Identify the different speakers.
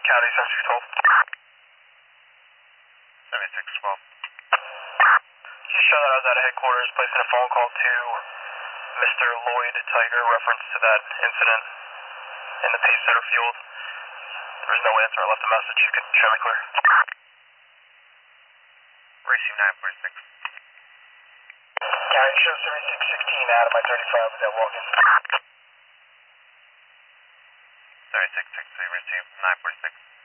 Speaker 1: County 7612.
Speaker 2: 7612.
Speaker 1: Just show that I was at headquarters placing a phone call to Mr. Lloyd Tiger reference to that incident in the Pace Center field. There was no answer. I left a message. You could show me clear.
Speaker 2: Receive 946.
Speaker 1: County show 7616 out of my 35 with that walk-in.
Speaker 2: 3660, receive 946.